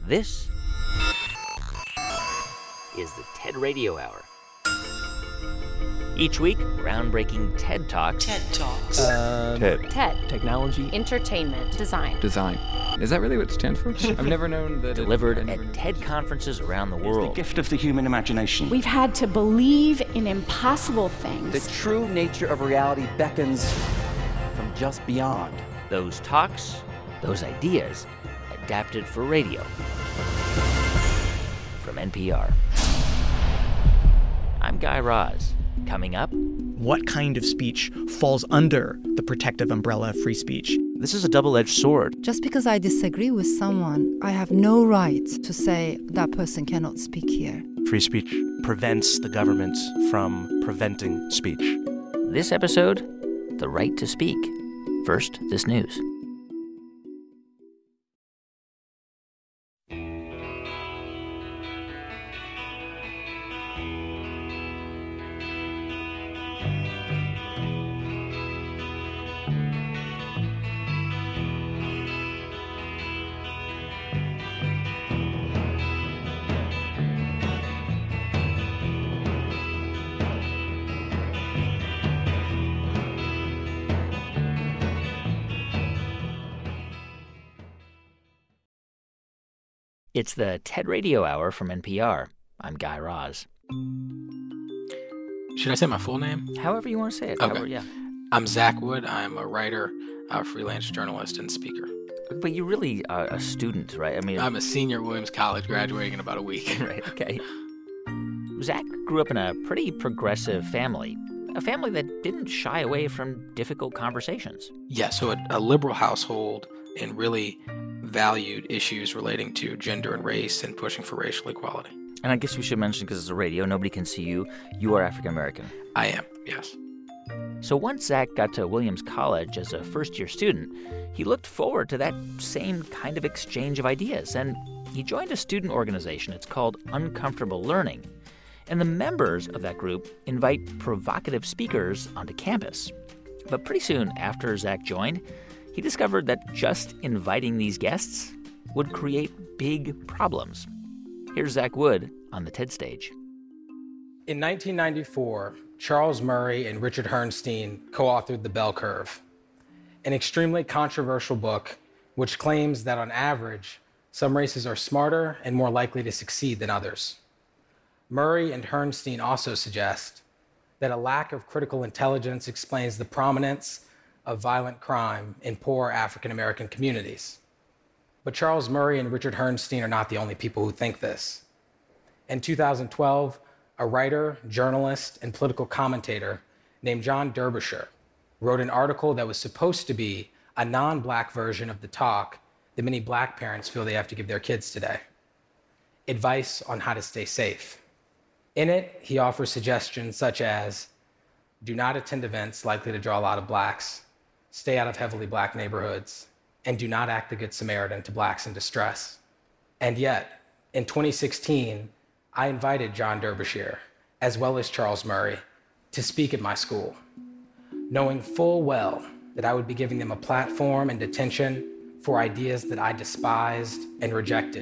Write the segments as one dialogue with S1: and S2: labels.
S1: This is the TED Radio Hour. Each week, groundbreaking TED Talks.
S2: TED Talks.
S3: TED.
S4: Technology.
S3: Entertainment. Design.
S4: Is that really what it stands for? I've never known that.
S1: Delivered at TED conferences around the world.
S2: It's the gift of the human imagination.
S5: We've had to believe in impossible things.
S6: The true nature of reality beckons from just beyond.
S1: Those talks, those ideas, adapted for radio. From NPR. I'm Guy Raz. Coming up,
S7: what kind of speech falls under the protective umbrella of free speech?
S1: This is a double-edged sword.
S8: Just because I disagree with someone, I have no right to say that person cannot speak here.
S9: Free speech prevents the governments from preventing speech.
S1: This episode, the right to speak. First, this news. It's the TED Radio Hour from NPR. I'm Guy Raz.
S10: Should I say my full name?
S1: However you want to say it.
S10: Okay.
S1: However, yeah.
S10: I'm Zach Wood. I'm a writer, a freelance journalist, and speaker.
S1: But you're really a student, right? I mean,
S10: I'm a senior at Williams College, graduating in about a week.
S1: Right, okay. Zach grew up in a pretty progressive family, a family that didn't shy away from difficult conversations.
S10: Yeah, so a liberal household and really valued issues relating to gender and race and pushing for racial equality.
S1: And I guess we should mention, because it's a radio, nobody can see you. You are African American.
S10: I am, yes.
S1: So once Zach got to Williams College as a first-year student, he looked forward to that same kind of exchange of ideas, and he joined a student organization. It's called Uncomfortable Learning. And the members of that group invite provocative speakers onto campus. But pretty soon after Zach joined, he discovered that just inviting these guests would create big problems. Here's Zach Wood on the TED stage.
S11: In 1994, Charles Murray and Richard Herrnstein co-authored The Bell Curve, an extremely controversial book which claims that on average, some races are smarter and more likely to succeed than others. Murray and Herrnstein also suggest that a lack of critical intelligence explains the prominence of violent crime in poor African American communities. But Charles Murray and Richard Herrnstein are not the only people who think this. In 2012, a writer, journalist, and political commentator named John Derbyshire wrote an article that was supposed to be a non-Black version of the talk that many Black parents feel they have to give their kids today. Advice on how to stay safe. In it, he offers suggestions such as, do not attend events likely to draw a lot of Blacks, stay out of heavily Black neighborhoods, and do not act the Good Samaritan to Blacks in distress. And yet, in 2016, I invited John Derbyshire, as well as Charles Murray, to speak at my school, knowing full well that I would be giving them a platform and attention for ideas that I despised and rejected.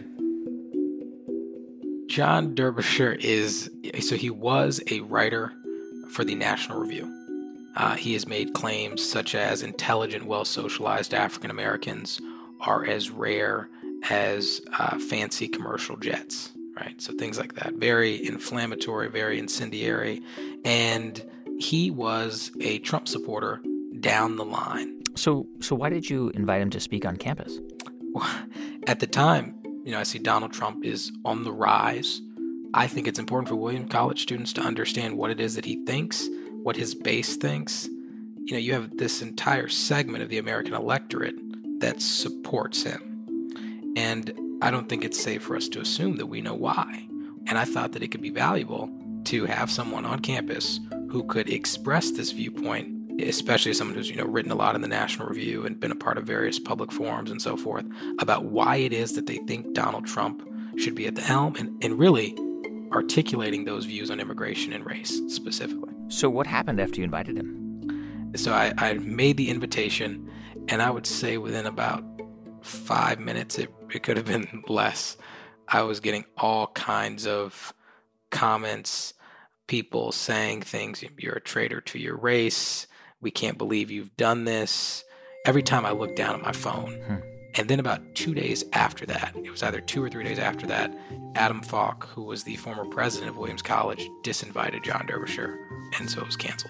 S10: John Derbyshire he was a writer for the National Review. He has made claims such as intelligent, well-socialized African Americans are as rare as fancy commercial jets, right? So things like that. Very inflammatory, very incendiary. And he was a Trump supporter down the line.
S1: So why did you invite him to speak on campus?
S10: Well, at the time, I see Donald Trump is on the rise. I think it's important for Williams College students to understand what it is that he thinks, what his base thinks. You have this entire segment of the American electorate that supports him. And I don't think it's safe for us to assume that we know why. And I thought that it could be valuable to have someone on campus who could express this viewpoint, especially someone who's, written a lot in the National Review and been a part of various public forums and so forth, about why it is that they think Donald Trump should be at the helm and really articulating those views on immigration and race specifically.
S1: So what happened after you invited him?
S10: So I made the invitation, and I would say within about 5 minutes, it could have been less, I was getting all kinds of comments, people saying things, you're a traitor to your race, we can't believe you've done this, every time I looked down at my phone. And then about 2 days after that, it was either 2 or 3 days after that, Adam Falk, who was the former president of Williams College, disinvited John Derbyshire, and so it was canceled.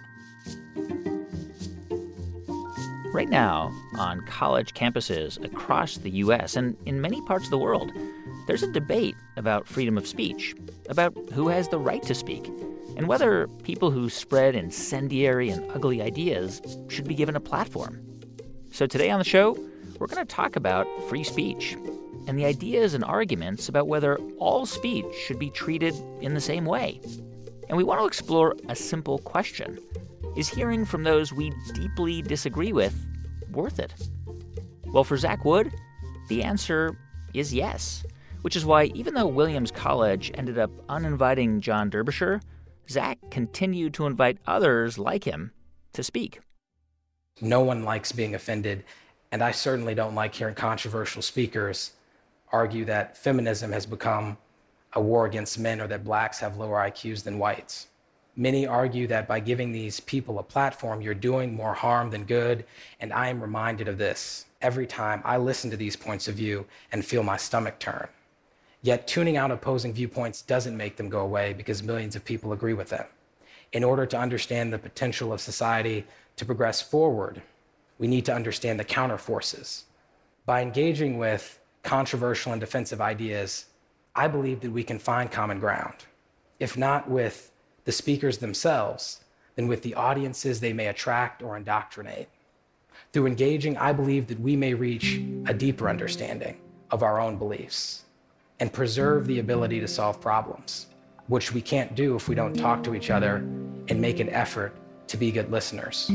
S1: Right now, on college campuses across the U.S. and in many parts of the world, there's a debate about freedom of speech, about who has the right to speak, and whether people who spread incendiary and ugly ideas should be given a platform. So today on the show, we're going to talk about free speech and the ideas and arguments about whether all speech should be treated in the same way. And we want to explore a simple question. Is hearing from those we deeply disagree with worth it? Well, for Zach Wood, the answer is yes, which is why even though Williams College ended up uninviting John Derbyshire, Zach continued to invite others like him to speak.
S11: No one likes being offended, and I certainly don't like hearing controversial speakers argue that feminism has become a war against men or that blacks have lower IQs than whites. Many argue that by giving these people a platform, you're doing more harm than good, and I am reminded of this every time I listen to these points of view and feel my stomach turn. Yet tuning out opposing viewpoints doesn't make them go away because millions of people agree with them. In order to understand the potential of society to progress forward, we need to understand the counterforces. By engaging with controversial and defensive ideas, I believe that we can find common ground. If not with the speakers themselves, then with the audiences they may attract or indoctrinate. Through engaging, I believe that we may reach a deeper understanding of our own beliefs and preserve the ability to solve problems, which we can't do if we don't talk to each other and make an effort to be good listeners.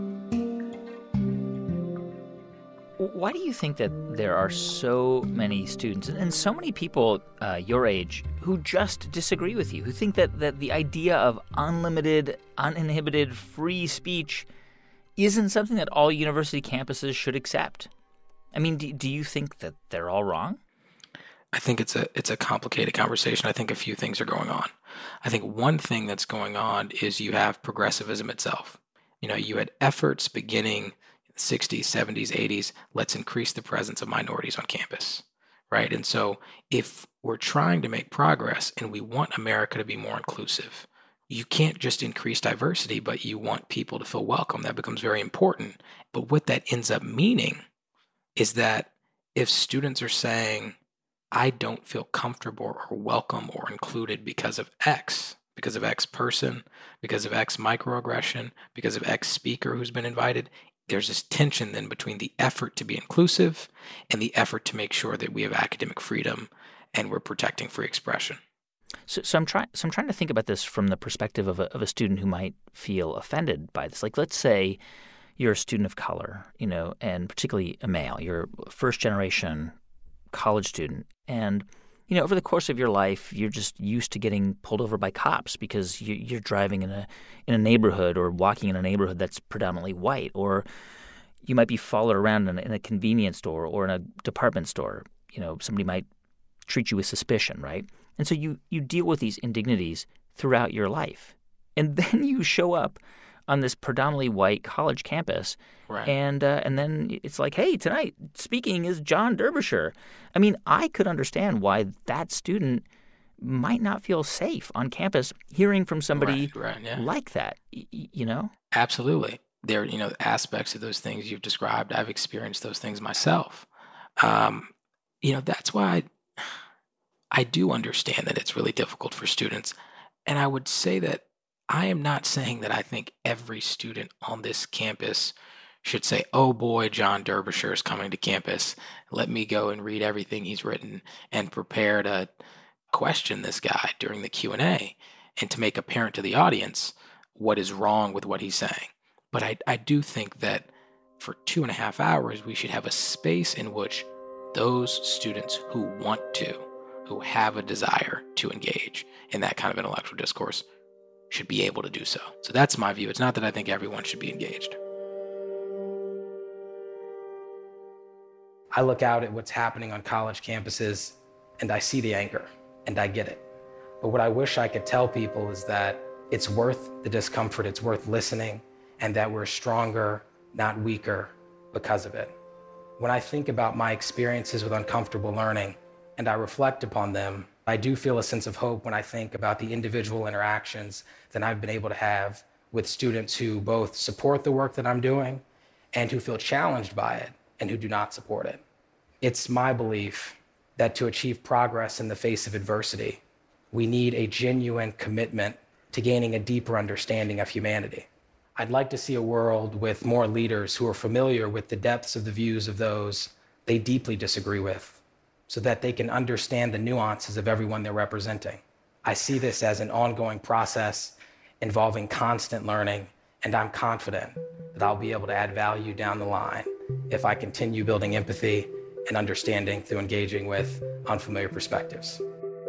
S1: Why do you think that there are so many students and so many people your age who just disagree with you, who think that the idea of unlimited, uninhibited, free speech isn't something that all university campuses should accept? I mean, do you think that they're all wrong?
S10: I think it's a complicated conversation. I think a few things are going on. I think one thing that's going on is you have progressivism itself. You know, you had efforts beginning 60s, 70s, 80s, let's increase the presence of minorities on campus, right? And so if we're trying to make progress and we want America to be more inclusive, you can't just increase diversity, but you want people to feel welcome. That becomes very important. But what that ends up meaning is that if students are saying, I don't feel comfortable or welcome or included because of X person, because of X microaggression, because of X speaker who's been invited, there's this tension then between the effort to be inclusive and the effort to make sure that we have academic freedom and we're protecting free expression.
S1: So I'm trying to think about this from the perspective of a student who might feel offended by this. Like, let's say you're a student of color, you know, and particularly a male. You're a first-generation college student, and you know, over the course of your life, you're just used to getting pulled over by cops because you're driving in a neighborhood or walking in a neighborhood that's predominantly white, or you might be followed around in a convenience store or in a department store. You know, somebody might treat you with suspicion, right? And so you deal with these indignities throughout your life, and then you show up on this predominantly white college campus,
S10: right.
S1: And then it's like, hey, tonight speaking is John Derbyshire. I mean, I could understand why that student might not feel safe on campus hearing from somebody like that, you know?
S10: Absolutely. There are, aspects of those things you've described. I've experienced those things myself. That's why I do understand that it's really difficult for students. And I would say that I am not saying that I think every student on this campus should say, oh boy, John Derbyshire is coming to campus. Let me go and read everything he's written and prepare to question this guy during the Q&A and to make apparent to the audience what is wrong with what he's saying. But I do think that for 2.5 hours, we should have a space in which those students who want to, who have a desire to engage in that kind of intellectual discourse, should be able to do so. So that's my view. It's not that I think everyone should be engaged.
S11: I look out at what's happening on college campuses and I see the anger and I get it. But what I wish I could tell people is that it's worth the discomfort, it's worth listening, and that we're stronger, not weaker, because of it. When I think about my experiences with uncomfortable learning and I reflect upon them, I do feel a sense of hope when I think about the individual interactions that I've been able to have with students who both support the work that I'm doing and who feel challenged by it and who do not support it. It's my belief that to achieve progress in the face of adversity, we need a genuine commitment to gaining a deeper understanding of humanity. I'd like to see a world with more leaders who are familiar with the depths of the views of those they deeply disagree with, so that they can understand the nuances of everyone they're representing. I see this as an ongoing process involving constant learning, and I'm confident that I'll be able to add value down the line if I continue building empathy and understanding through engaging with unfamiliar perspectives.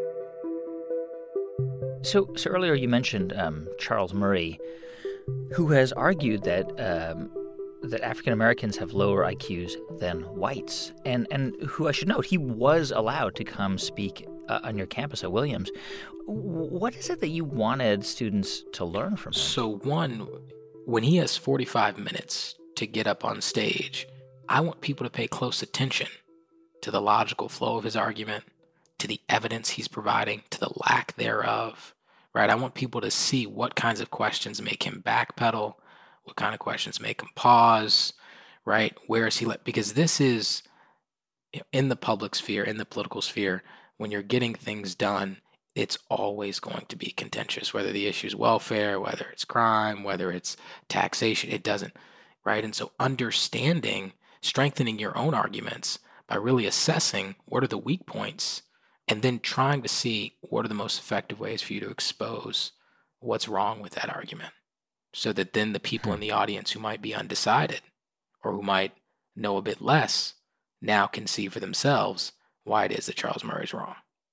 S1: So earlier you mentioned Charles Murray, who has argued that that African Americans have lower IQs than whites, and who, I should note, he was allowed to come speak on your campus at Williams. What is it that you wanted students to learn from him?
S10: So one, when he has 45 minutes to get up on stage, I want people to pay close attention to the logical flow of his argument, to the evidence he's providing, to the lack thereof, right? I want people to see what kinds of questions make him backpedal, what kind of questions make him pause, right? Where is he because this is, in the public sphere, in the political sphere, when you're getting things done, it's always going to be contentious, whether the issue is welfare, whether it's crime, whether it's taxation, it doesn't, right? And so understanding, strengthening your own arguments by really assessing what are the weak points and then trying to see what are the most effective ways for you to expose what's wrong with that argument, so that then the people in the audience who might be undecided or who might know a bit less now can see for themselves why it is that Charles Murray's wrong.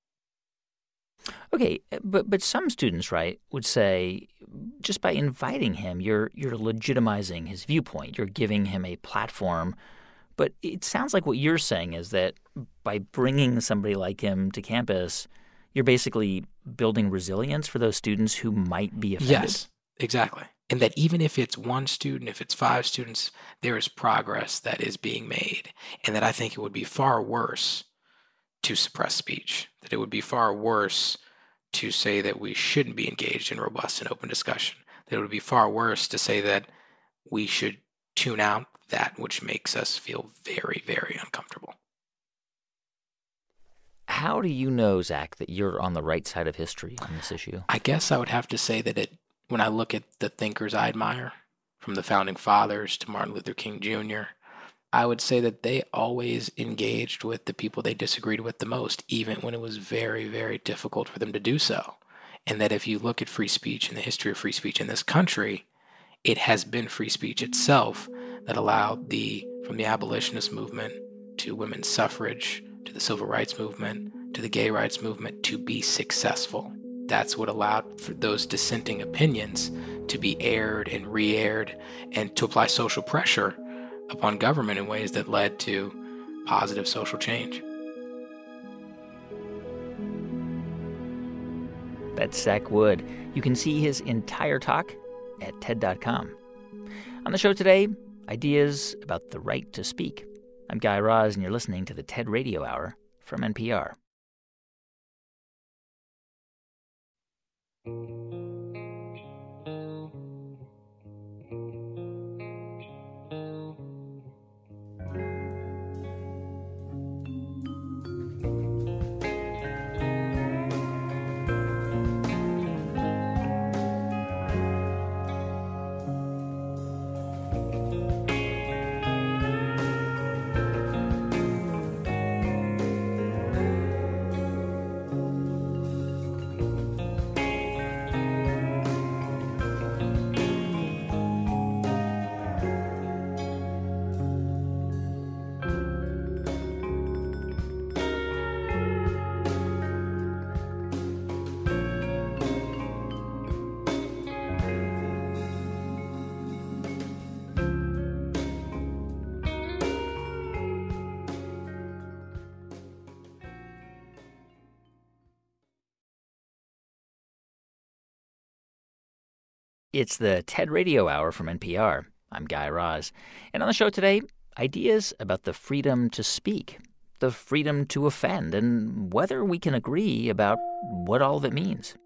S1: Okay, but some students, right, would say just by inviting him, you're legitimizing his viewpoint. You're giving him a platform. But it sounds like what you're saying is that by bringing somebody like him to campus, you're basically building resilience for those students who might be offended.
S10: Yes, exactly. And that even if it's one student, if it's 5 students, there is progress that is being made. And that I think it would be far worse to suppress speech, that it would be far worse to say that we shouldn't be engaged in robust and open discussion, that it would be far worse to say that we should tune out that which makes us feel very, very uncomfortable.
S1: How do you know, Zach, that you're on the right side of history on this issue?
S10: I guess I would have to say that when I look at the thinkers I admire, from the Founding Fathers to Martin Luther King Jr., I would say that they always engaged with the people they disagreed with the most, even when it was very, very difficult for them to do so. And that if you look at free speech and the history of free speech in this country, it has been free speech itself that allowed from the abolitionist movement to women's suffrage, to the civil rights movement, to the gay rights movement to be successful. That's what allowed for those dissenting opinions to be aired and re-aired and to apply social pressure upon government in ways that led to positive social change.
S1: That's Zach Wood. You can see his entire talk at TED.com. On the show today, ideas about the right to speak. I'm Guy Raz, and you're listening to the TED Radio Hour from NPR. It's the TED Radio Hour from NPR. I'm Guy Raz. And on the show today, ideas about the freedom to speak, the freedom to offend, and whether we can agree about what all of it means.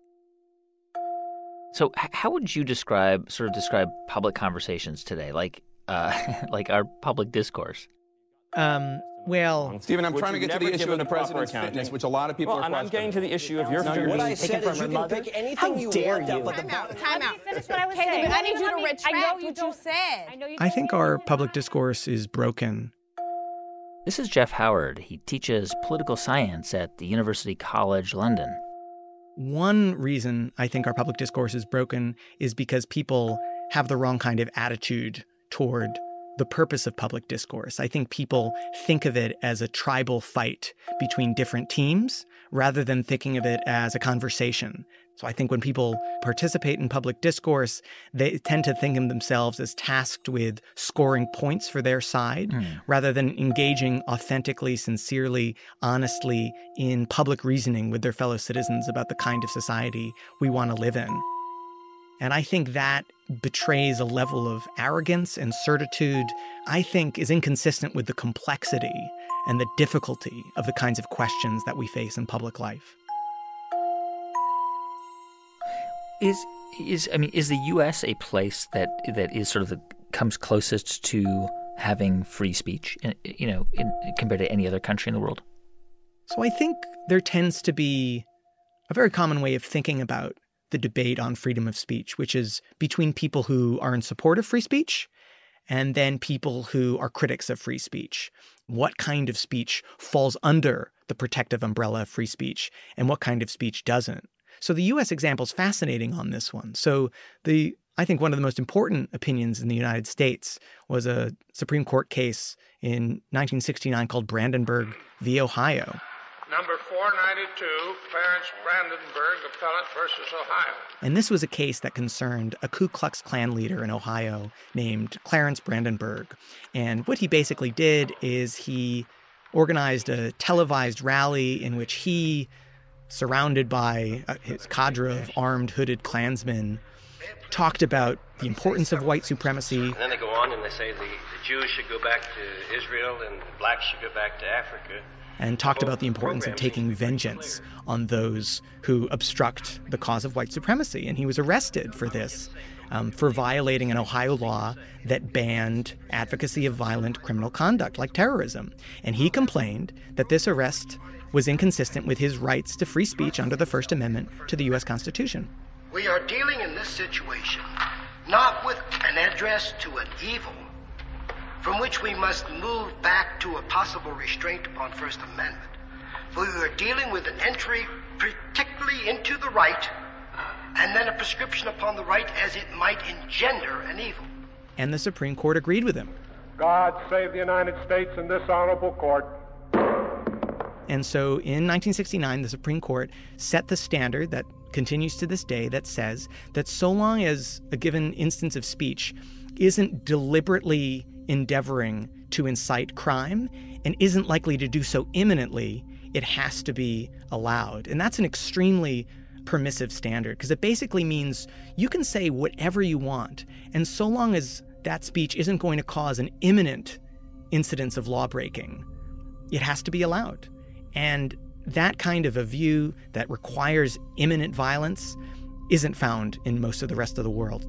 S1: So how would you describe public conversations today, like our public discourse?
S7: Well,
S12: Stephen, I'm trying to get to the issue of the president's fitness, which a lot of people are questioning.
S13: I'm getting to the issue of your freedom.
S14: What I said is you can pick anything you want.
S3: Time out. Finish what I was saying.
S14: I need you to retract what you said.
S7: I think our public discourse is broken.
S1: This is Jeff Howard. He teaches political science at the University College London.
S7: One reason I think our public discourse is broken is because people have the wrong kind of attitude toward the purpose of public discourse. I think people think of it as a tribal fight between different teams rather than thinking of it as a conversation. So I think when people participate in public discourse, they tend to think of themselves as tasked with scoring points for their side rather than engaging authentically, sincerely, honestly in public reasoning with their fellow citizens about the kind of society we want to live in. And I think that betrays a level of arrogance and certitude I think is inconsistent with the complexity and the difficulty of the kinds of questions that we face in public life.
S1: Is the U.S. a place that is sort of comes closest to having free speech, compared to any other country in the world?
S7: So I think there tends to be a very common way of thinking about the debate on freedom of speech, which is between people who are in support of free speech and then people who are critics of free speech. What kind of speech falls under the protective umbrella of free speech and what kind of speech doesn't? So the U.S. example is fascinating on this one. So I think one of the most important opinions in the United States was a Supreme Court case in 1969 called Brandenburg v. Ohio.
S15: Number 492, Clarence Brandenburg, appellant versus Ohio.
S7: And this was a case that concerned a Ku Klux Klan leader in Ohio named Clarence Brandenburg. And what he basically did is he organized a televised rally in which he, surrounded by his cadre of armed, hooded Klansmen, talked about the importance of white supremacy.
S16: And then they go on and they say the Jews should go back to Israel and the blacks should go back to Africa.
S7: And talked about the importance of taking vengeance on those who obstruct the cause of white supremacy. And he was arrested for this, for violating an Ohio law that banned advocacy of violent criminal conduct like terrorism. And he complained that this arrest was inconsistent with his rights to free speech under the First Amendment to the U.S. Constitution.
S17: We are dealing in this situation not with an address to an evil from which we must move back to a possible restraint upon First Amendment. For we are dealing with an entry particularly into the right and then a prescription upon the right as it might engender an evil.
S7: And the Supreme Court agreed with him.
S15: God save the United States and this honorable court.
S7: And so in 1969, the Supreme Court set the standard that continues to this day that says that so long as a given instance of speech isn't deliberately endeavoring to incite crime and isn't likely to do so imminently, it has to be allowed. And that's an extremely permissive standard because it basically means you can say whatever you want. And so long as that speech isn't going to cause an imminent incidence of lawbreaking, it has to be allowed. And that kind of a view that requires imminent violence isn't found in most of the rest of the world.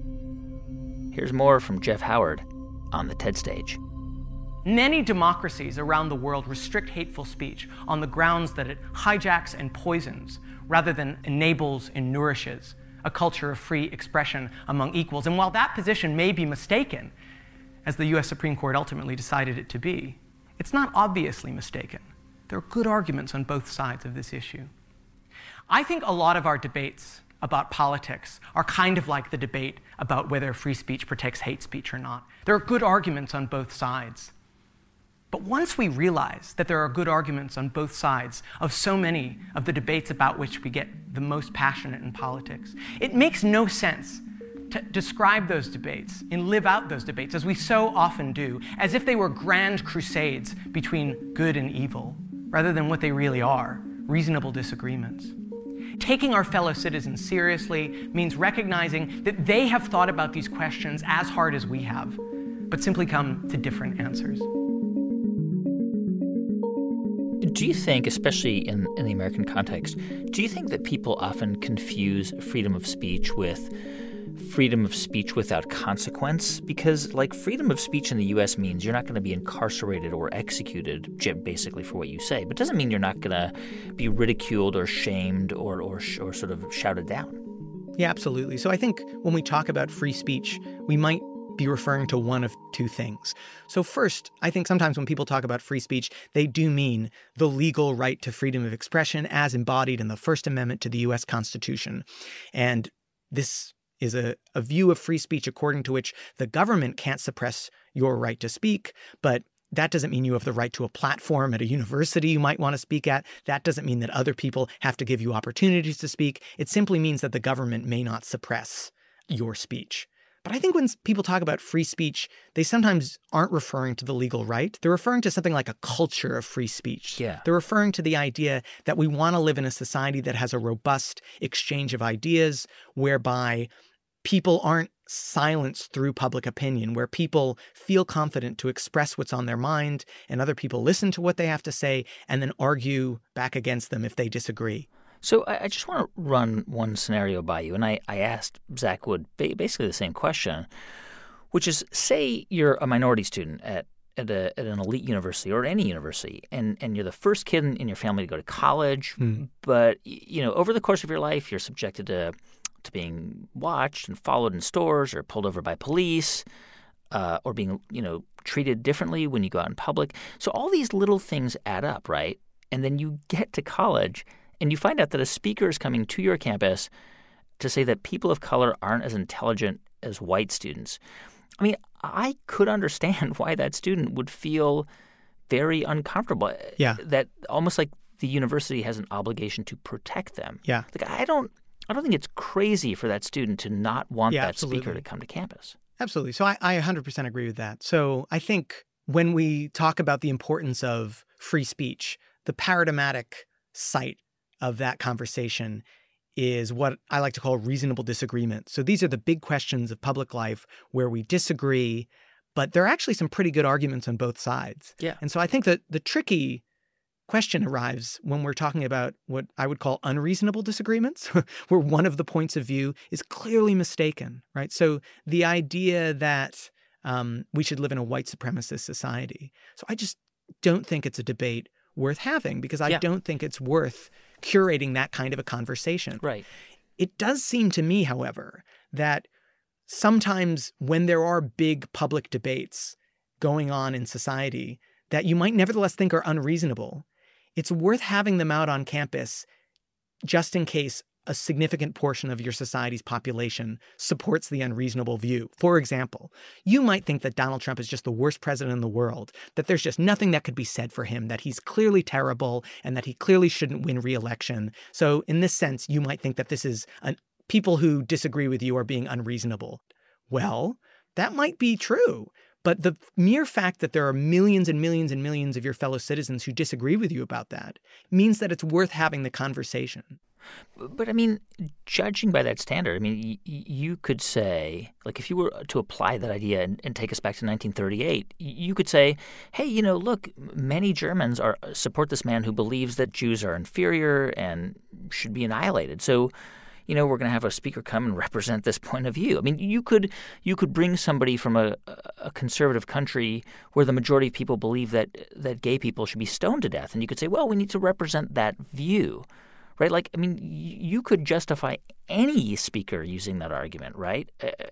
S1: Here's more from Jeff Howard on the TED stage.
S18: Many democracies around the world restrict hateful speech on the grounds that it hijacks and poisons rather than enables and nourishes a culture of free expression among equals. And while that position may be mistaken, as the U.S. Supreme Court ultimately decided it to be, it's not obviously mistaken. There are good arguments on both sides of this issue. I think a lot of our debates about politics are kind of like the debate about whether free speech protects hate speech or not. There are good arguments on both sides. But once we realize that there are good arguments on both sides of so many of the debates about which we get the most passionate in politics, it makes no sense to describe those debates and live out those debates, as we so often do, as if they were grand crusades between good and evil, rather than what they really are, reasonable disagreements. Taking our fellow citizens seriously means recognizing that they have thought about these questions as hard as we have, but simply come to different answers.
S1: Do you think, especially in the American context, do you think that people often confuse freedom of speech with freedom of speech without consequence? Because, like, freedom of speech in the U.S. means you're not going to be incarcerated or executed basically for what you say, but it doesn't mean you're not going to be ridiculed or shamed or sort of shouted down.
S7: Yeah, absolutely. So I think when we talk about free speech, we might be referring to one of two things. So first, I think sometimes when people talk about free speech, they do mean the legal right to freedom of expression as embodied in the First Amendment to the U.S. Constitution. And this is a view of free speech according to which the government can't suppress your right to speak, but that doesn't mean you have the right to a platform at a university you might want to speak at. That doesn't mean that other people have to give you opportunities to speak. It simply means that the government may not suppress your speech. But I think when people talk about free speech, they sometimes aren't referring to the legal right. They're referring to something like a culture of free speech.
S1: Yeah.
S7: They're referring to the idea that we want to live in a society that has a robust exchange of ideas, whereby people aren't silenced through public opinion, where people feel confident to express what's on their mind and other people listen to what they have to say and then argue back against them if they disagree.
S1: So I just want to run one scenario by you, and I asked Zach Wood basically the same question, which is, say you're a minority student at an elite university or any university, and you're the first kid in your family to go to college, but over the course of your life, you're subjected to being watched and followed in stores or pulled over by police, or being treated differently when you go out in public. So all these little things add up, right? And then you get to college and you find out that a speaker is coming to your campus to say that people of color aren't as intelligent as white students. I mean, I could understand why that student would feel very uncomfortable.
S7: Yeah.
S1: That almost like the university has an obligation to protect them.
S7: Yeah.
S1: Like, I don't think it's crazy for that student to not want that
S7: absolutely.
S1: Speaker to come to campus.
S7: Absolutely. So I 100% agree with that. So I think when we talk about the importance of free speech, the paradigmatic site of that conversation is what I like to call reasonable disagreement. So these are the big questions of public life where we disagree, but there are actually some pretty good arguments on both sides.
S1: Yeah.
S7: And so I think that the tricky question arrives when we're talking about what I would call unreasonable disagreements, where one of the points of view is clearly mistaken, right? So the idea that we should live in a white supremacist society. So I just don't think it's a debate worth having, because I don't think it's worth curating that kind of a conversation.
S1: Right.
S7: It does seem to me, however, that sometimes when there are big public debates going on in society that you might nevertheless think are unreasonable, it's worth having them out on campus just in case a significant portion of your society's population supports the unreasonable view. For example, you might think that Donald Trump is just the worst president in the world, that there's just nothing that could be said for him, that he's clearly terrible, and that he clearly shouldn't win re-election. So in this sense, you might think that this is people who disagree with you are being unreasonable. Well, that might be true. But the mere fact that there are millions and millions and millions of your fellow citizens who disagree with you about that means that it's worth having the conversation.
S1: But I mean, judging by that standard, I mean, you could say, like, if you were to apply that idea and take us back to 1938, you could say, hey, look, many Germans support this man who believes that Jews are inferior and should be annihilated. So, we're going to have a speaker come and represent this point of view. I mean, you could bring somebody from a conservative country where the majority of people believe that gay people should be stoned to death, and you could say, well, we need to represent that view. Right? Like, I mean, you could justify any speaker using that argument, right?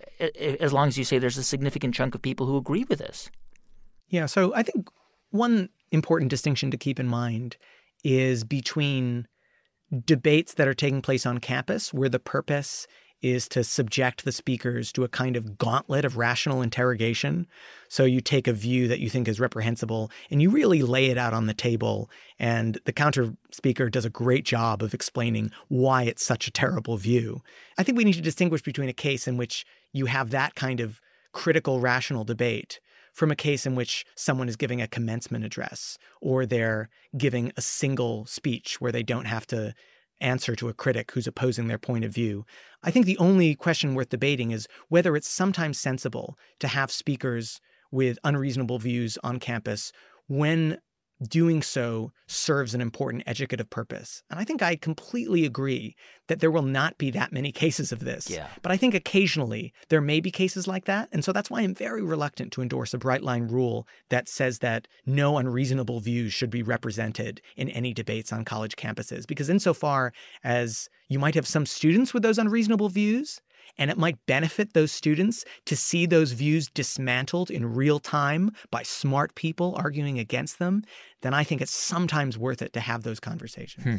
S1: As long as you say there's a significant chunk of people who agree with this.
S7: Yeah. So I think one important distinction to keep in mind is between debates that are taking place on campus, where the purpose is to subject the speakers to a kind of gauntlet of rational interrogation. So you take a view that you think is reprehensible and you really lay it out on the table, and the counter speaker does a great job of explaining why it's such a terrible view. I think we need to distinguish between a case in which you have that kind of critical, rational debate from a case in which someone is giving a commencement address, or they're giving a single speech where they don't have to answer to a critic who's opposing their point of view. I think the only question worth debating is whether it's sometimes sensible to have speakers with unreasonable views on campus when doing so serves an important educative purpose. And I think I completely agree that there will not be that many cases of this.
S1: Yeah.
S7: But I think occasionally there may be cases like that. And so that's why I'm very reluctant to endorse a bright line rule that says that no unreasonable views should be represented in any debates on college campuses. Because insofar as you might have some students with those unreasonable views, and it might benefit those students to see those views dismantled in real time by smart people arguing against them, then I think it's sometimes worth it to have those conversations.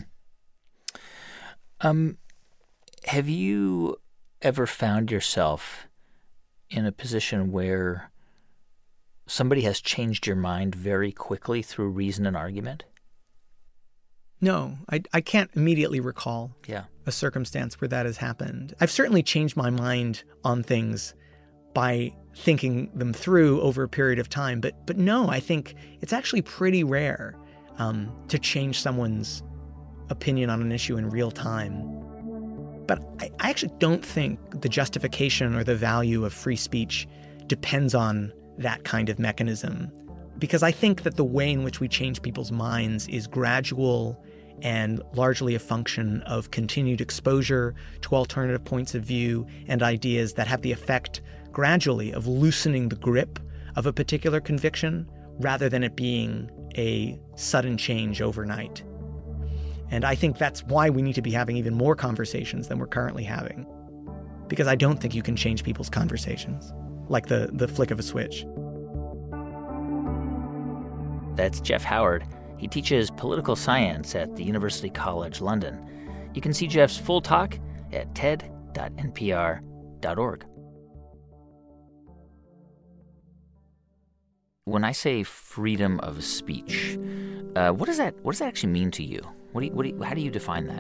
S1: Have you ever found yourself in a position where somebody has changed your mind very quickly through reason and argument?
S7: No, I can't immediately recall a circumstance where that has happened. I've certainly changed my mind on things by thinking them through over a period of time. But no, I think it's actually pretty rare to change someone's opinion on an issue in real time. But I actually don't think the justification or the value of free speech depends on that kind of mechanism. Because I think that the way in which we change people's minds is gradual and largely a function of continued exposure to alternative points of view and ideas that have the effect gradually of loosening the grip of a particular conviction rather than it being a sudden change overnight. And I think that's why we need to be having even more conversations than we're currently having. Because I don't think you can change people's conversations like the flick of a switch.
S1: That's Jeff Howard. He teaches political science at the University College London. You can see Jeff's full talk at ted.npr.org. When I say freedom of speech, what does that actually mean to you? How do you define that?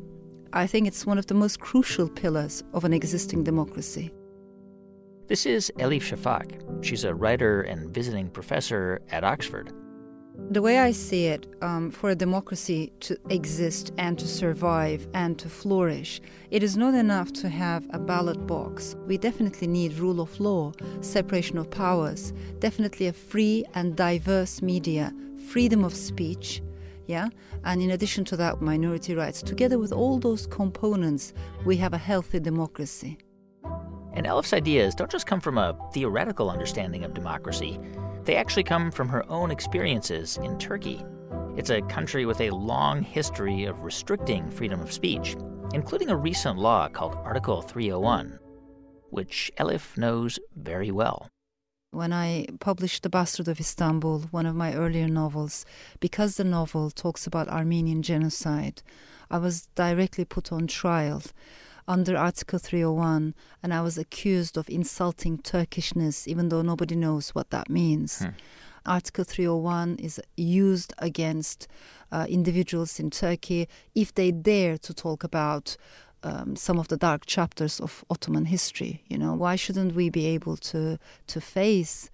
S8: I think it's one of the most crucial pillars of an existing democracy.
S1: This is Elif Shafak. She's a writer and visiting professor at Oxford.
S8: The way I see it, for a democracy to exist and to survive and to flourish, it is not enough to have a ballot box. We definitely need rule of law, separation of powers, definitely a free and diverse media, freedom of speech, and in addition to that, minority rights. Together with all those components, we have a healthy democracy.
S1: And Elif's ideas don't just come from a theoretical understanding of democracy. They actually come from her own experiences in Turkey. It's a country with a long history of restricting freedom of speech, including a recent law called Article 301, which Elif knows very well.
S8: When I published The Bastard of Istanbul, one of my earlier novels, because the novel talks about Armenian genocide, I was directly put on trial under Article 301, and I was accused of insulting Turkishness, even though nobody knows what that means. Article 301 is used against individuals in Turkey if they dare to talk about some of the dark chapters of Ottoman history. Why shouldn't we be able to face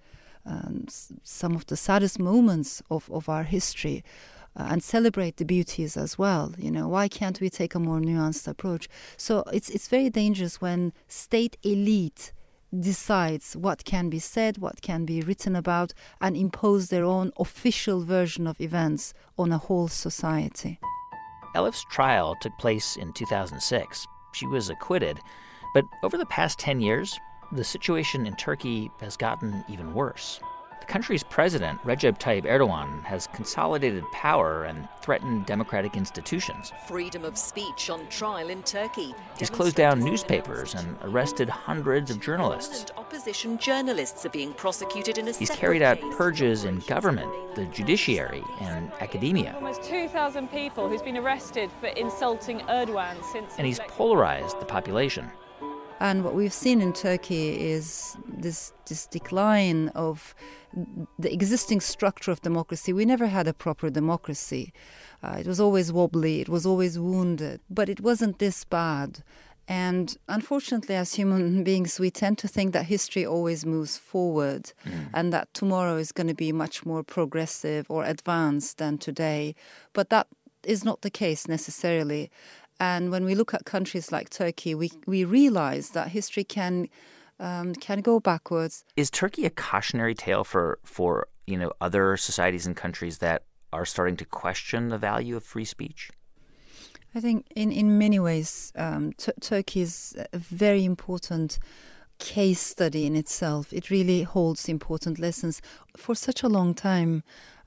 S8: some of the saddest moments of our history? And celebrate the beauties as well. Why can't we take a more nuanced approach? So it's very dangerous when state elite decides what can be said, what can be written about, and impose their own official version of events on a whole society.
S1: Elif's trial took place in 2006. She was acquitted. But over the past 10 years, the situation in Turkey has gotten even worse. The country's president, Recep Tayyip Erdogan, has consolidated power and threatened democratic institutions.
S13: Freedom of speech on trial in Turkey.
S1: He's closed down newspapers and arrested hundreds of journalists.
S13: And opposition journalists are being prosecuted in a
S1: He's carried out purges in government, the judiciary, and academia.
S19: Almost 2,000 people who's been arrested for insulting Erdogan since...
S1: And he's polarized the population.
S8: And what we've seen in Turkey is this decline of the existing structure of democracy. We never had a proper democracy. It was always wobbly, it was always wounded, but it wasn't this bad. And unfortunately, as human beings, we tend to think that history always moves forward and that tomorrow is going to be much more progressive or advanced than today. But that is not the case necessarily. And when we look at countries like Turkey, we realize that history can go backwards.
S1: Is Turkey a cautionary tale for other societies and countries that are starting to question the value of free speech?
S8: I think in many ways, Turkey is a very important case study in itself. It really holds important lessons. For such a long time,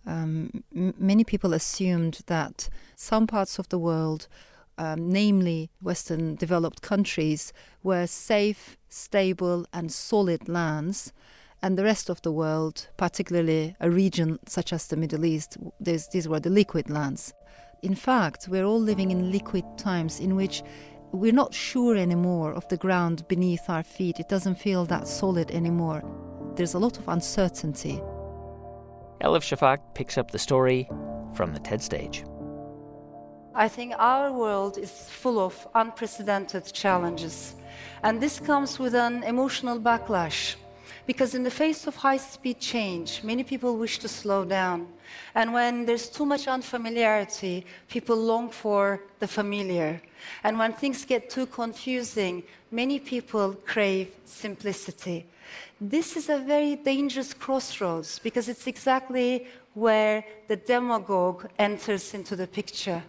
S8: many people assumed that some parts of the world, namely Western developed countries, were safe, stable and solid lands, and the rest of the world, particularly a region such as the Middle East, these were the liquid lands. In fact, we're all living in liquid times in which we're not sure anymore of the ground beneath our feet. It doesn't feel that solid anymore. There's a lot of uncertainty.
S1: Elif Shafak picks up the story from the TED stage.
S20: I think our world is full of unprecedented challenges. And this comes with an emotional backlash. Because in the face of high-speed change, many people wish to slow down. And when there's too much unfamiliarity, people long for the familiar. And when things get too confusing, many people crave simplicity. This is a very dangerous crossroads because it's exactly where the demagogue enters into the picture.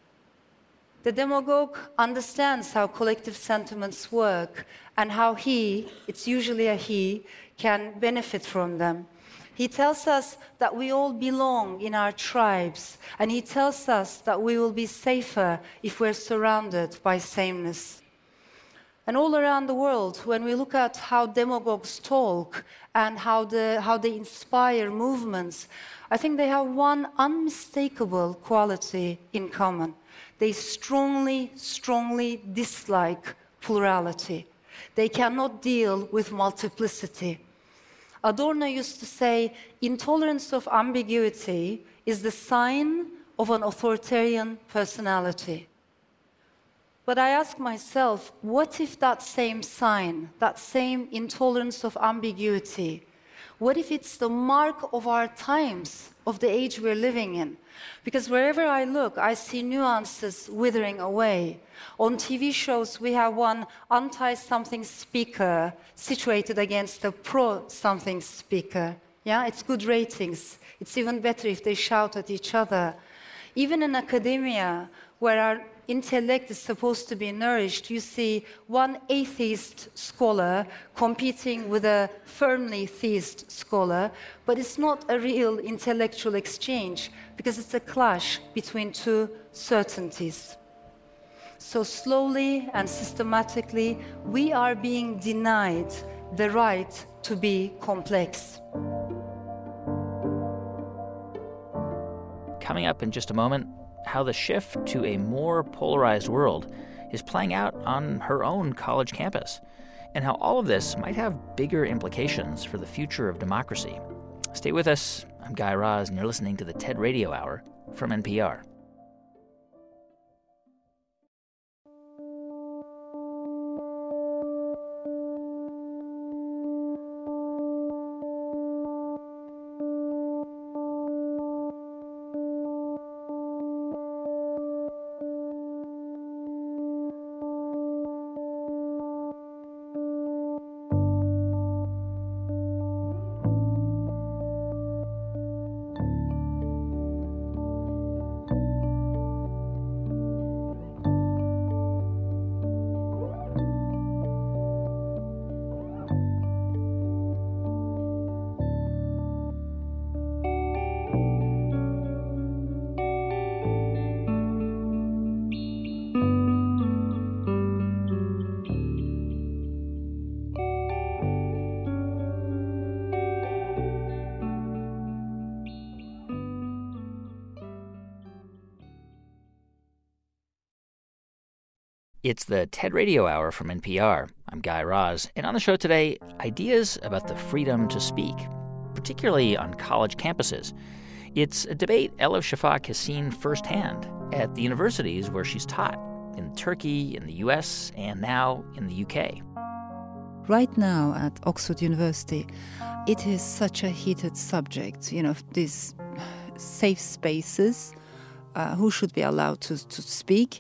S20: The demagogue understands how collective sentiments work and how it's usually a he, can benefit from them. He tells us that we all belong in our tribes, and he tells us that we will be safer if we're surrounded by sameness. And all around the world, when we look at how demagogues talk and how they inspire movements, I think they have one unmistakable quality in common. They strongly, strongly dislike plurality. They cannot deal with multiplicity. Adorno used to say, intolerance of ambiguity is the sign of an authoritarian personality. But I ask myself, what if that same sign, that same intolerance of ambiguity, what if it's the mark of our times, of the age we're living in? Because wherever I look, I see nuances withering away. On TV shows, we have one anti-something speaker situated against a pro-something speaker. Yeah, it's good ratings. It's even better if they shout at each other. Even in academia, where our intellect is supposed to be nourished, you see one atheist scholar competing with a firmly theist scholar, but it's not a real intellectual exchange because it's a clash between two certainties. So slowly and systematically, we are being denied the right to be complex.
S1: Coming up in just a moment, how the shift to a more polarized world is playing out on her own college campus, and how all of this might have bigger implications for the future of democracy. Stay with us. I'm Guy Raz, and you're listening to the TED Radio Hour from NPR. It's the TED Radio Hour from NPR. I'm Guy Raz, and on the show today, ideas about the freedom to speak, particularly on college campuses. It's a debate Elif Shafak has seen firsthand at the universities where she's taught, in Turkey, in the U.S., and now in the U.K.
S8: Right now at Oxford University, it is such a heated subject, these safe spaces, who should be allowed to speak.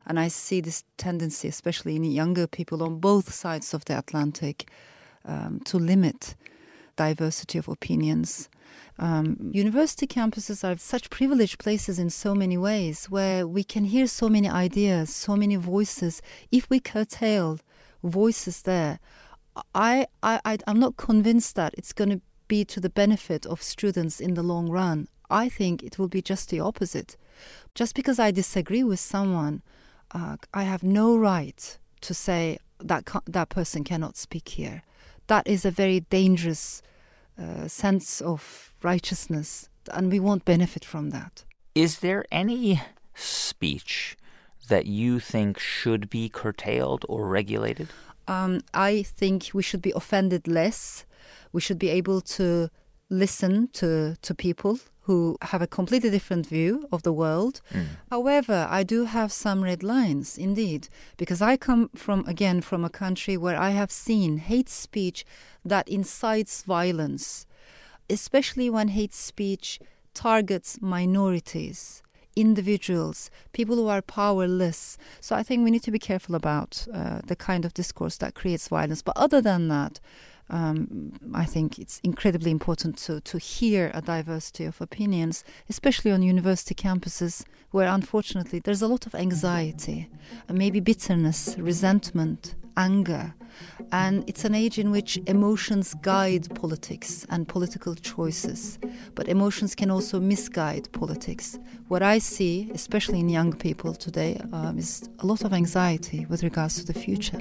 S8: And I see this tendency, especially in younger people on both sides of the Atlantic, to limit diversity of opinions. University campuses are such privileged places in so many ways, where we can hear so many ideas, so many voices. If we curtail voices there, I'm not convinced that it's going to be to the benefit of students in the long run. I think it will be just the opposite. Just because I disagree with someone, I have no right to say that person cannot speak here. That is a very dangerous sense of righteousness, and we won't benefit from that.
S1: Is there any speech that you think should be curtailed or regulated?
S8: I think we should be offended less. We should be able to listen to people who have a completely different view of the world. However, I do have some red lines, indeed, because I come from a country where I have seen hate speech that incites violence, especially when hate speech targets minorities, individuals, people who are powerless. So I think we need to be careful about the kind of discourse that creates violence. But other than that, I think it's incredibly important to hear a diversity of opinions, especially on university campuses where unfortunately there's a lot of anxiety, and maybe bitterness, resentment, anger. And it's an age in which emotions guide politics and political choices, but emotions can also misguide politics. What I see, especially in young people today, is a lot of anxiety with regards to the future.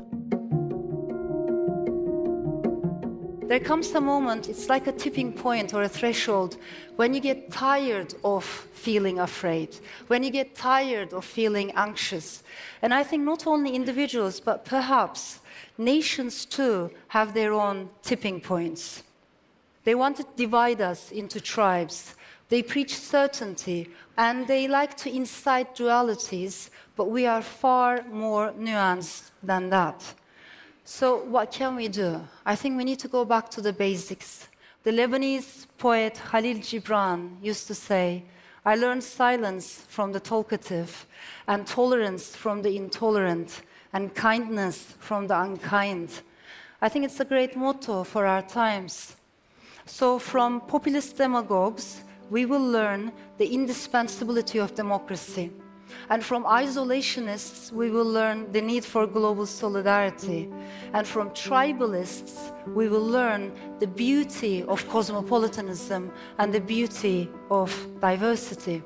S20: There comes a moment, it's like a tipping point or a threshold, when you get tired of feeling afraid, when you get tired of feeling anxious. And I think not only individuals, but perhaps nations too have their own tipping points. They want to divide us into tribes. They preach certainty, and they like to incite dualities, but we are far more nuanced than that. So what can we do? I think we need to go back to the basics. The Lebanese poet Khalil Gibran used to say, "I learned silence from the talkative, and tolerance from the intolerant, and kindness from the unkind." I think it's a great motto for our times. So from populist demagogues, we will learn the indispensability of democracy. And from isolationists, we will learn the need for global solidarity. And from tribalists, we will learn the beauty of cosmopolitanism and the beauty of diversity.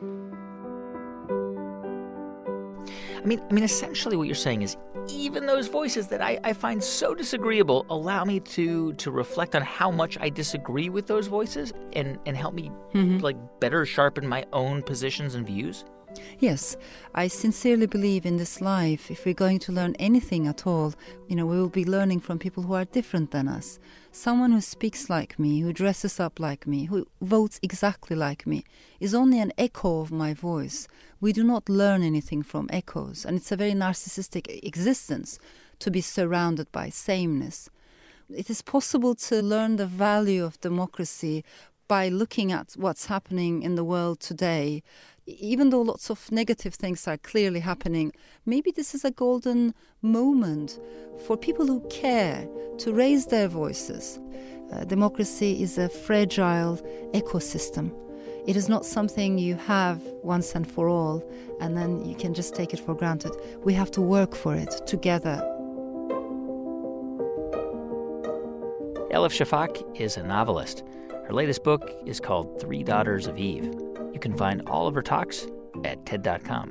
S1: I mean, essentially what you're saying is even those voices that I find so disagreeable allow me to reflect on how much I disagree with those voices and help me better sharpen my own positions and views?
S8: Yes, I sincerely believe in this life, if we're going to learn anything at all, we will be learning from people who are different than us. Someone who speaks like me, who dresses up like me, who votes exactly like me, is only an echo of my voice. We do not learn anything from echoes, and it's a very narcissistic existence to be surrounded by sameness. It is possible to learn the value of democracy by looking at what's happening in the world today. Even though lots of negative things are clearly happening, maybe this is a golden moment for people who care to raise their voices. Democracy is a fragile ecosystem. It is not something you have once and for all, and then you can just take it for granted. We have to work for it together.
S1: Elif Shafak is a novelist. Her latest book is called Three Daughters of Eve. You can find all of her talks at TED.com.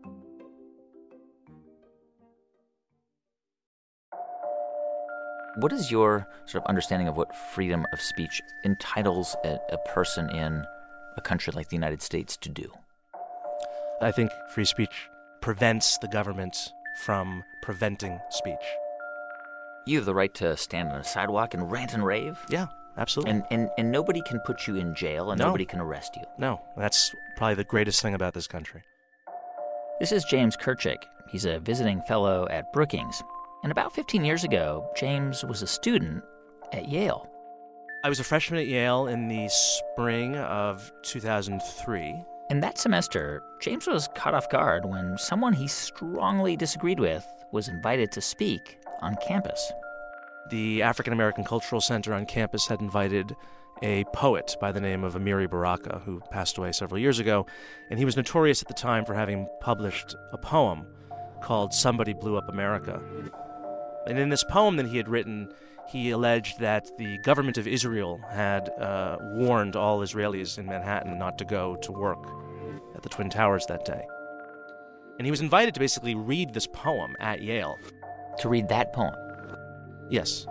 S1: What is your sort of understanding of what freedom of speech entitles a person in a country like the United States to do?
S9: I think free speech prevents the government from preventing speech.
S1: You have the right to stand on a sidewalk and rant and rave?
S9: Yeah. Absolutely.
S1: And nobody can put you in jail and nobody can arrest you.
S9: No, that's probably the greatest thing about this country.
S1: This is James Kirchick. He's a visiting fellow at Brookings. And about 15 years ago, James was a student at Yale.
S9: I was a freshman at Yale in the spring of 2003.
S1: And that semester, James was caught off guard when someone he strongly disagreed with was invited to speak on campus.
S9: The African American Cultural Center on campus had invited a poet by the name of Amiri Baraka, who passed away several years ago, and he was notorious at the time for having published a poem called Somebody Blew Up America. And in this poem that he had written, he alleged that the government of Israel had warned all Israelis in Manhattan not to go to work at the Twin Towers that day. And he was invited to basically read this poem at Yale.
S1: To read that poem?
S9: Yes.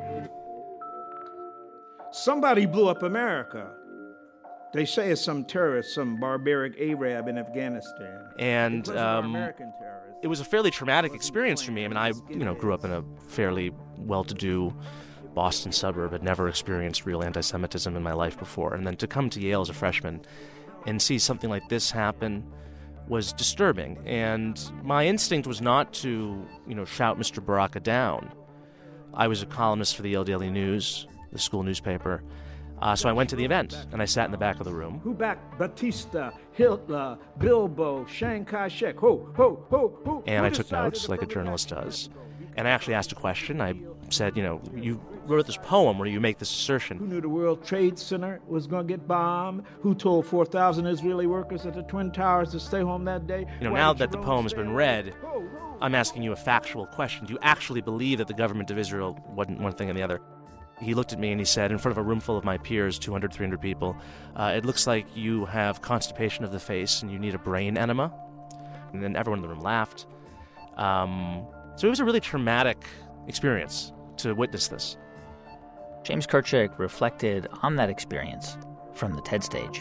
S21: Somebody blew up America. They say it's some terrorist, some barbaric Arab in Afghanistan.
S9: And
S21: American terrorists.
S9: It was a fairly traumatic experience for me. I mean, I grew up in a fairly well-to-do Boston suburb, had never experienced real anti-Semitism in my life before. And then to come to Yale as a freshman and see something like this happen was disturbing. And my instinct was not to, shout Mr. Baraka down. I was a columnist for the Yale Daily News, the school newspaper. So I went to the event, and I sat in the back of the room.
S21: Who backed Batista, Hitler, Bilbo, Chiang Kai-shek? Who?
S9: And I took notes, like a journalist does. And I actually asked a question. I said, you wrote this poem where you make this assertion.
S21: Who knew the World Trade Center was going to get bombed? Who told 4,000 Israeli workers at the Twin Towers to stay home that day?
S9: Now that the poem has been read, I'm asking you a factual question. Do you actually believe that the government of Israel wasn't one thing and the other? He looked at me and he said, in front of a room full of my peers, 200, 300 people, it looks like you have constipation of the face and you need a brain enema. And then everyone in the room laughed. So it was a really traumatic experience to witness this.
S1: James Kirchick reflected on that experience from the TED stage.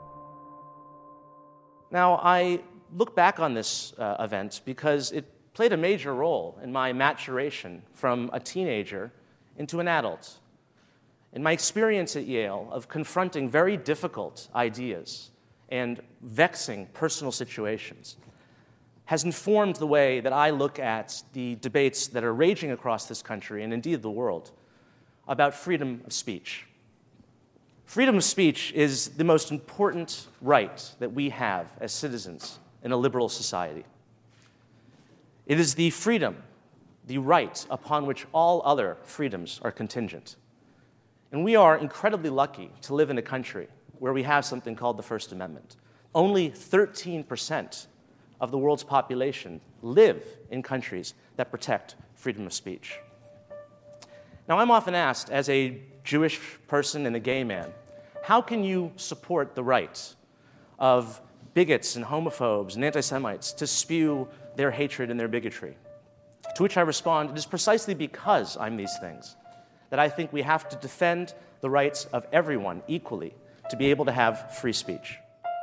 S9: Now, I look back on this event because it played a major role in my maturation from a teenager into an adult. In my experience at Yale of confronting very difficult ideas and vexing personal situations has informed the way that I look at the debates that are raging across this country and indeed the world about freedom of speech. Freedom of speech is the most important right that we have as citizens in a liberal society. It is the freedom, the right upon which all other freedoms are contingent. And we are incredibly lucky to live in a country where we have something called the First Amendment. Only 13% of the world's population live in countries that protect freedom of speech. Now, I'm often asked, as a Jewish person and a gay man, how can you support the right of bigots and homophobes and anti-Semites to spew their hatred and their bigotry? To which I respond, it is precisely because I'm these things that I think we have to defend the rights of everyone equally to be able to have free speech.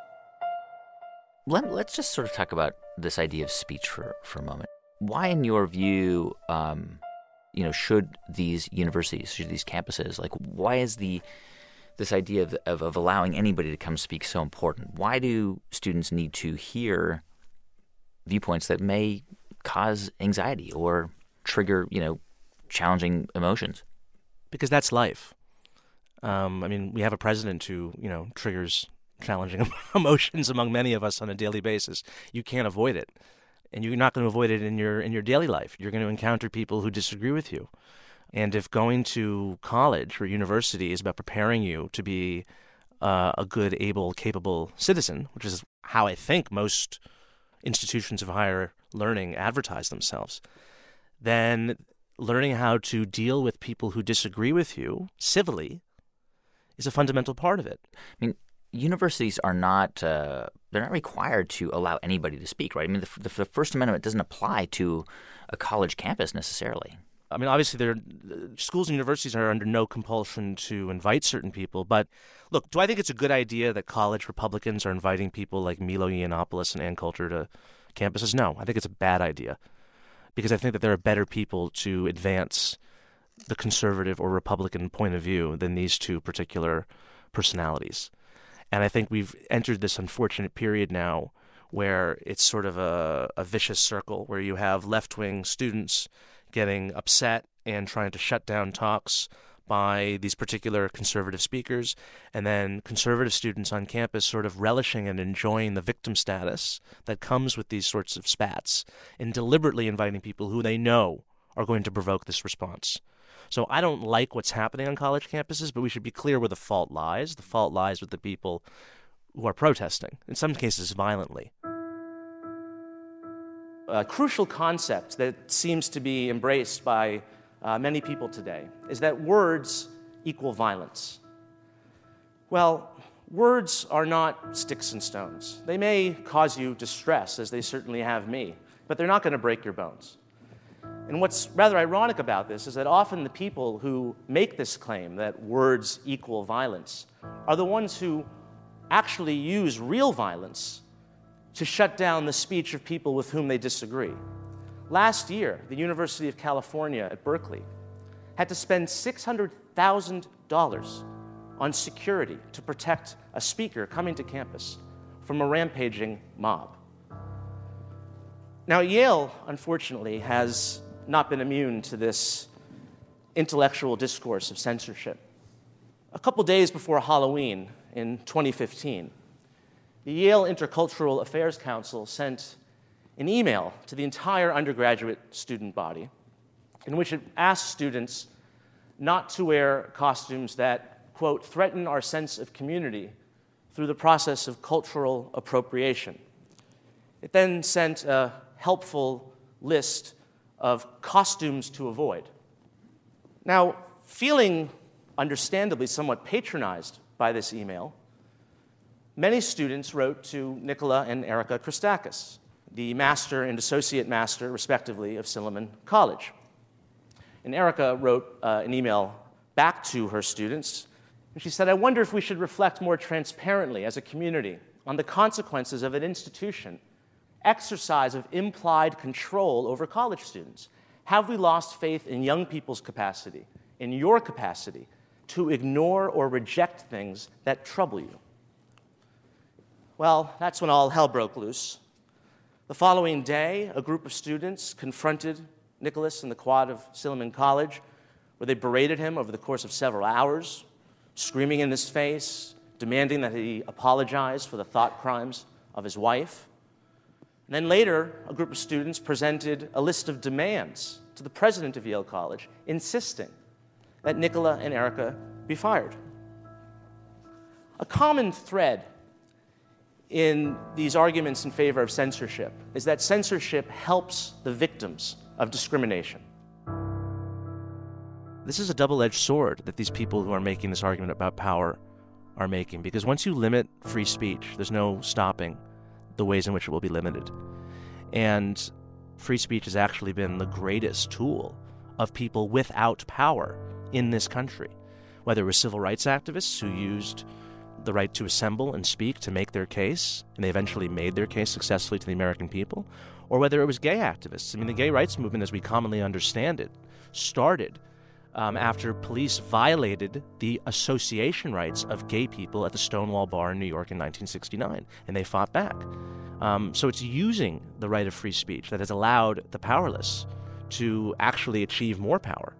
S1: Let's just sort of talk about this idea of speech for a moment. Why, in your view, should these universities, should these campuses, why is this idea of allowing anybody to come speak so important? Why do students need to hear viewpoints that may cause anxiety or trigger, challenging emotions?
S9: Because that's life. We have a president who, triggers challenging emotions among many of us on a daily basis. You can't avoid it. And you're not going to avoid it in your daily life. You're going to encounter people who disagree with you. And if going to college or university is about preparing you to be a good, able, capable citizen, which is how I think most institutions of higher learning advertise themselves, then learning how to deal with people who disagree with you civilly is a fundamental part of it.
S1: Universities are not they're not required to allow anybody to speak, right? The First Amendment doesn't apply to a college campus necessarily.
S9: Obviously, schools and universities are under no compulsion to invite certain people. But look, do I think it's a good idea that college Republicans are inviting people like Milo Yiannopoulos and Ann Coulter to campuses? No, I think it's a bad idea because I think that there are better people to advance the conservative or Republican point of view than these two particular personalities. And I think we've entered this unfortunate period now where it's sort of a vicious circle where you have left-wing students getting upset and trying to shut down talks by these particular conservative speakers, and then conservative students on campus sort of relishing and enjoying the victim status that comes with these sorts of spats and deliberately inviting people who they know are going to provoke this response. So I don't like what's happening on college campuses, but we should be clear where the fault lies. The fault lies with the people who are protesting, in some cases violently. A crucial concept that seems to be embraced by many people today is that words equal violence. Well, words are not sticks and stones. They may cause you distress, as they certainly have me, but they're not going to break your bones. And what's rather ironic about this is that often the people who make this claim that words equal violence are the ones who actually use real violence to shut down the speech of people with whom they disagree. Last year, the University of California at Berkeley had to spend $600,000 on security to protect a speaker coming to campus from a rampaging mob. Now, Yale, unfortunately, has not been immune to this intellectual discourse of censorship. A couple days before Halloween in 2015, the Yale Intercultural Affairs Council sent an email to the entire undergraduate student body in which it asked students not to wear costumes that, quote, threaten our sense of community through the process of cultural appropriation. It then sent a helpful list of costumes to avoid. Now, feeling understandably somewhat patronized by this email, many students wrote to Nicola and Erica Christakis, the master and associate master, respectively, of Silliman College. And Erica wrote an email back to her students, and she said, I wonder if we should reflect more transparently as a community on the consequences of an institution exercise of implied control over college students. Have we lost faith in young people's capacity, in your capacity, to ignore or reject things that trouble you? Well, that's when all hell broke loose. The following day, a group of students confronted Nicholas in the quad of Silliman College, where they berated him over the course of several hours, screaming in his face, demanding that he apologize for the thought crimes of his wife. And then later, a group of students presented a list of demands to the president of Yale College, insisting that Nicola and Erica be fired. A common thread in these arguments in favor of censorship is that censorship helps the victims of discrimination. This is a double-edged sword that these people who are making this argument about power are making, because once you limit free speech, there's no stopping the ways in which it will be limited. And free speech has actually been the greatest tool of people without power in this country, whether it was civil rights activists who used the right to assemble and speak to make their case, and they eventually made their case successfully to the American people, or whether it was gay activists. I mean, the gay rights movement, as we commonly understand it, started after police violated the association rights of gay people at the Stonewall Bar in New York in 1969, and they fought back. So it's using the right of free speech that has allowed the powerless to actually achieve more power.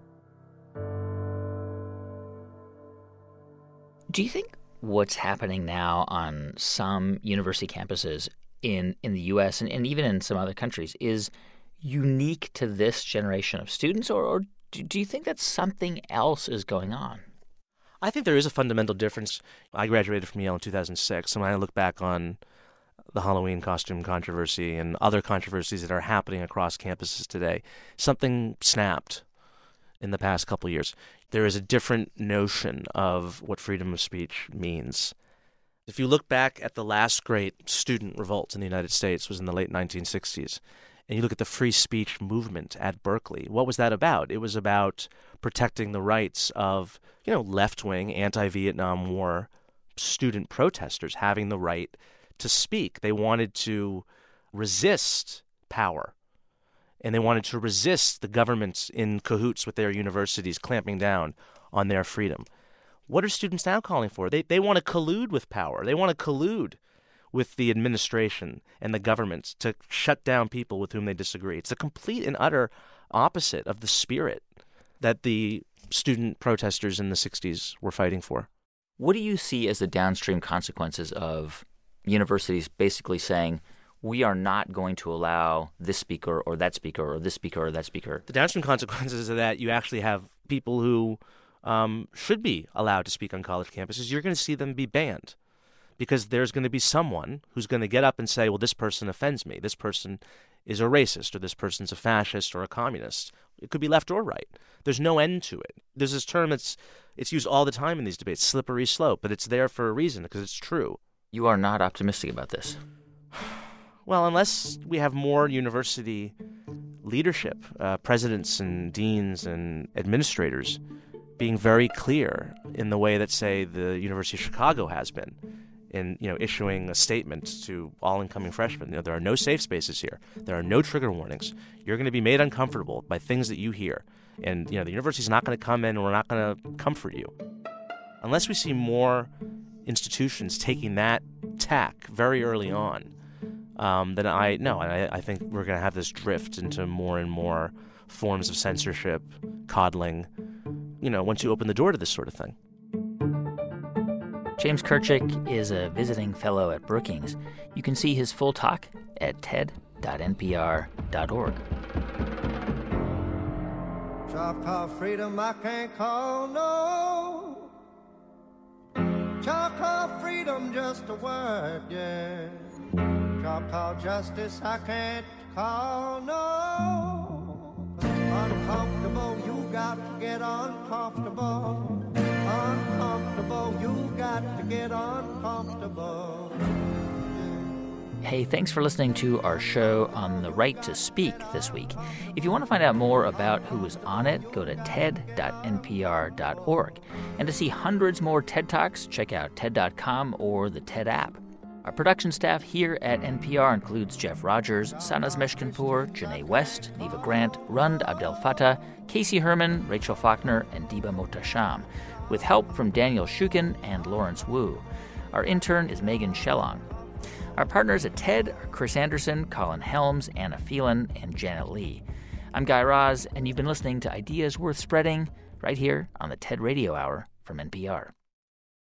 S1: Do you think what's happening now on some university campuses in the U.S. and even in some other countries is unique to this generation of students, or do you think that something else is going on?
S9: I think there is a fundamental difference. I graduated from Yale in 2006, and when I look back on the Halloween costume controversy and other controversies that are happening across campuses today, something snapped in the past couple of years. There is a different notion of what freedom of speech means. If you look back at the last great student revolt in the United States was in the late 1960s, and you look at the free speech movement at Berkeley, what was that about? It was about protecting the rights of, left-wing, anti-Vietnam War student protesters having the right to speak. They wanted to resist power, and they wanted to resist the governments in cahoots with their universities clamping down on their freedom. What are students now calling for? They want to collude with power. They want to collude with the administration and the government to shut down people with whom they disagree. It's a complete and utter opposite of the spirit that the student protesters in the 60s were fighting for.
S1: What do you see as the downstream consequences of universities basically saying, we are not going to allow this speaker or that speaker or this speaker or that speaker?
S9: The downstream consequences of that, you actually have people who should be allowed to speak on college campuses. You're going to see them be banned because there's going to be someone who's going to get up and say, well, this person offends me. This person is a racist, or this person's a fascist or a communist. It could be left or right. There's no end to it. There's this term it's used all the time in these debates, slippery slope, but it's there for a reason because it's true.
S1: You are not optimistic about this.
S9: Well, unless we have more university leadership, presidents and deans and administrators being very clear in the way that, say, the University of Chicago has been in, issuing a statement to all incoming freshmen. There are no safe spaces here. There are no trigger warnings. You're going to be made uncomfortable by things that you hear. And, the university's not going to come in and we're not going to comfort you. Unless we see more institutions taking that tack very early on, then I think we're going to have this drift into more and more forms of censorship, coddling, once you open the door to this sort of thing.
S1: James Kirchick is a visiting fellow at Brookings. You can see his full talk at ted.npr.org.
S4: Choctaw freedom I can't call no. Choctaw freedom just a word, yeah. Choctaw justice I can't call no. Uncomfortable, you got to get uncomfortable. Uncomfortable, you got to get uncomfortable.
S1: Hey, thanks for listening to our show on the right to speak this week. If you want to find out more about who was on it, go to ted.npr.org. And to see hundreds more TED Talks, check out TED.com or the TED app. Our production staff here at NPR includes Jeff Rogers, Sanaz Meshkinpour, Janae West, Neva Grant, Rund Abdel Fattah, Casey Herman, Rachel Faulkner, and Diba Mohtasham, with help from Daniel Shukin and Lawrence Wu. Our intern is Megan Shellong. Our partners at TED are Chris Anderson, Colin Helms, Anna Phelan, and Janet Lee. I'm Guy Raz, and you've been listening to Ideas Worth Spreading right here on the TED Radio Hour from NPR.